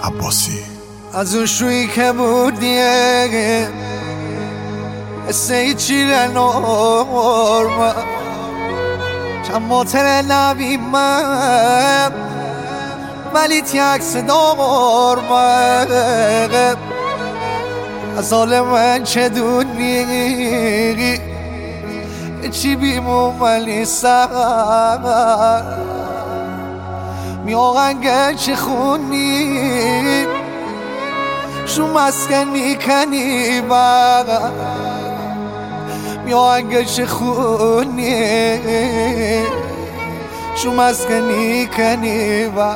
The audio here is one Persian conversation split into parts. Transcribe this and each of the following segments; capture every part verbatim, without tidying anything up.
عباسی. از اون شویی که بودیه سیچی نورما چند موتر نبیمم ولی تیکس دورما از حال من چه دونی چی بیمون ولی سر میاغنگه چه خونی شو مسکنی کنی با میاغنگه چه خونی شو مسکنی کنی با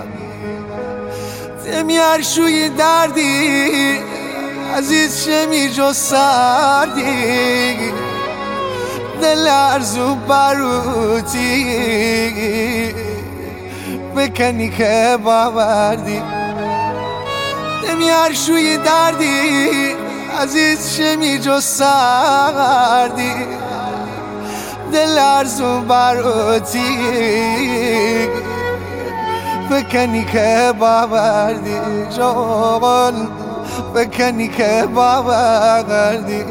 دمیار شوی دردی عزیز شمی جو سردی دل ارزو باروتی بکنی که باوردی دمیار شوی دردی عزیز شمی جو سردی دل ارزو باروتی بکنی که باوردی جوان بکنی که باوردی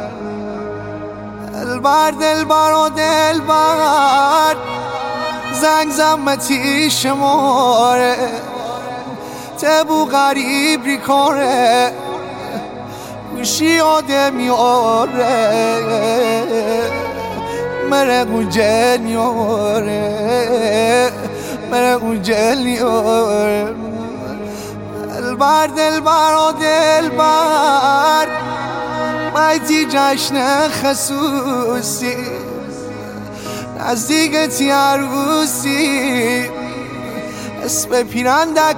دلبر دلبر و دلبر زنگ زمتی شماره تبو غریب ریکاره گوشی آدم یاره مره گوجل یاره مره گوجل یاره دلبر دلبر و دلبر مایتی جشن خصوصی نزدیکتی عروسی اسم پیرنده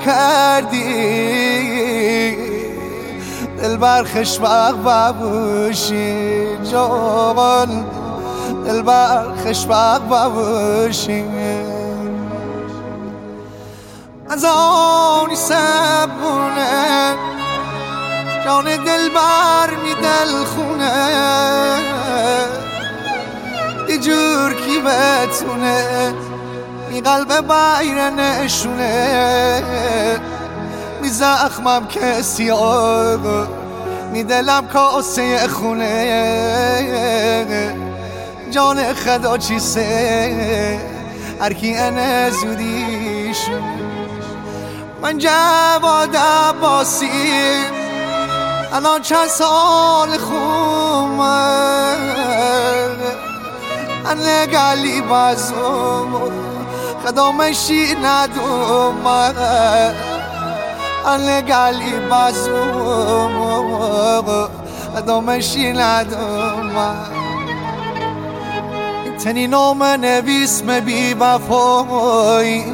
کردی دلبر خشبق ببوشی جوان دلبر خشبق ببوشی از آنی سبونه جان دلبر می دل خونه دی جور کی بتونه می قلب بایر نشونه می زخمم کسی آقا می دلم کاسه خونه جان خدا چیسته هرکی انه زودیشون من جواد عباسی الان چند سال خومه انه گلی بازم خدامشی ندومه انه گلی بازم خدامشی ندومه تنی نام نویس مبی بفای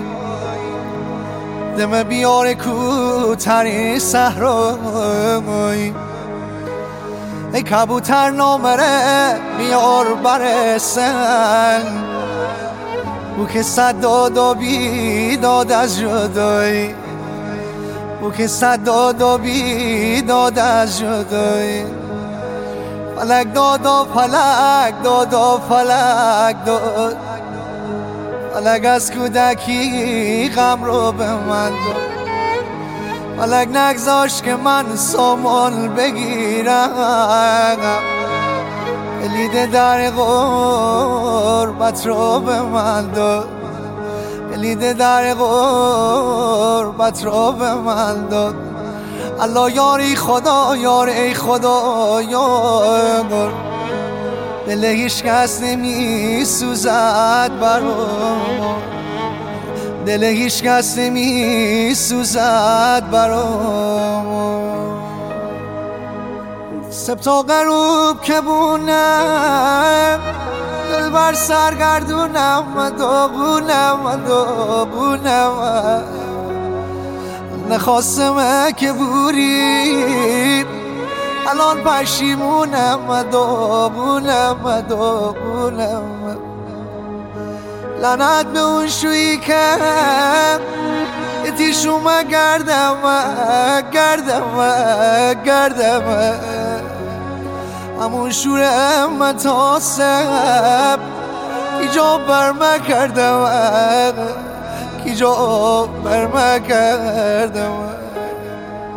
دم بیار کوتری صحرای ای کبوتر نامره بیار برسن او که صد داد و بیداد از جدایی او که صد داد و بیداد از جدایی فلک داد و فلک داد و فلک داد فلک از کودکی غم رو به من داد فلک نگذاشت که من سامان بگیرم کلید در غربت رو به من داد کلید در غربت رو به من داد الله یاری خدا یار ای خدا یار دل هیچ کس نمی سوزد برام دل هیچ کس نمی سوزد برام سبت و غروب که بونم دل بر سرگردونم و داغونم و داغونم نخواستمه که بوریم الان پشیمونم و داغونم و داغونم لعنت به اون شویی که اتیشومه گردم و گردم و گردم همون شور متاسب کی جا برمه کردم کی جا برمه کردم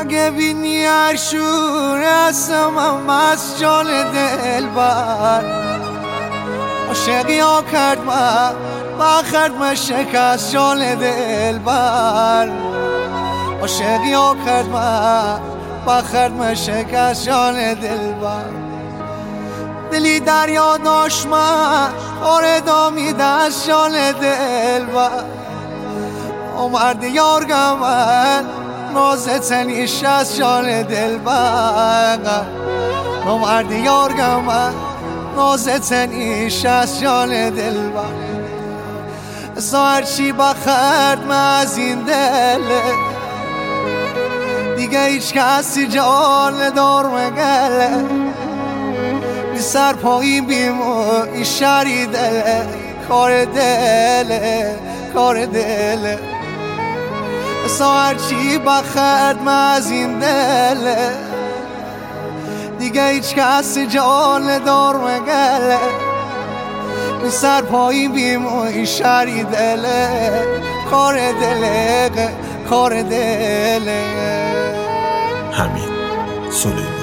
اگه بینی عشور هستم هم از جان دل بر عاشقی ها کرد من بخرد من شکست جان دل بر عاشقی ها کرد من بخرد من شکست جان دل بر دلی دریا داشت من آره دامید از جان دل بر اومد یار گمن نازه تنیش از جان دل بر اومد یار گمن نازه تنیش از جان دل بر ساعر چی بخرد من از این دل دیگه هیچ کسی جان دار مگله بی سر پایین بیمو این شری دل کار دل کار دل ساعر چی بخرد من از این دل دیگه هیچ کسی جان دار مگله بی سر پایین بیمو این شری دل کار دل کار دل حمید سلیمانی.